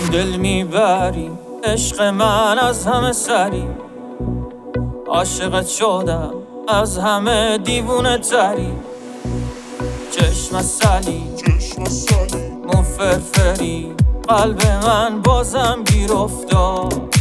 دل میبری عشق من از همه سری، عاشقت شدم از همه دیوونه تری. چشم سلی مو فرفری، قلب من بازم گیر افتاد.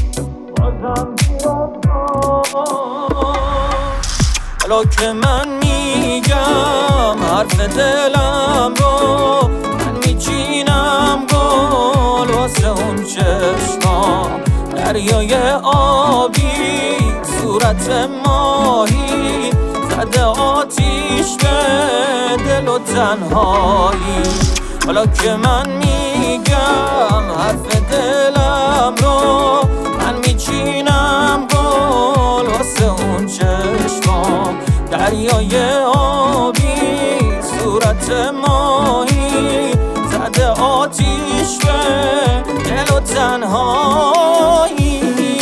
حالا که من میگم حرف دلم رو، من میچینم گل واسه اون چشما. دریای آبی صورت ماهی، زده آتیش به دل و تنهایی. حالا که من میگم حرف دلم رو، من میچینم گل واسه اون چشما. دریای آبی صورت ماهی، زده آتیش به دل و تنهایی.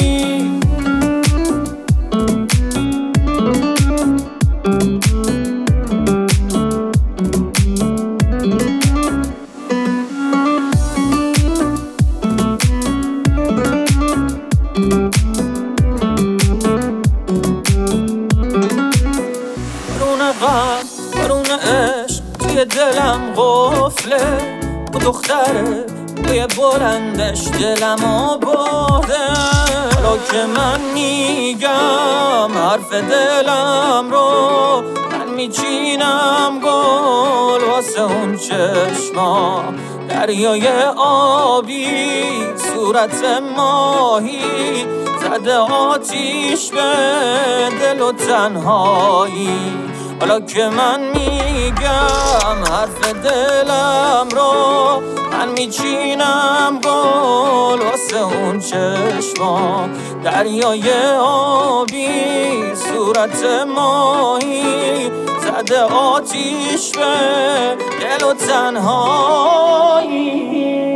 بارون عشق توی دلم قفله، و دختره توی بلندش دلم آباده. حالا که من میگم حرف دلم رو، من میچینم گل واسه اون چشما. دریای آبی صورت ماهی، زده آتیش به دل و تنهایی. حالا که من میگم حرف دلم رو، من میچینم گل واسه اون چشما. دریای آبی صورت ماهی، زده آتیش به دل و تنهایی.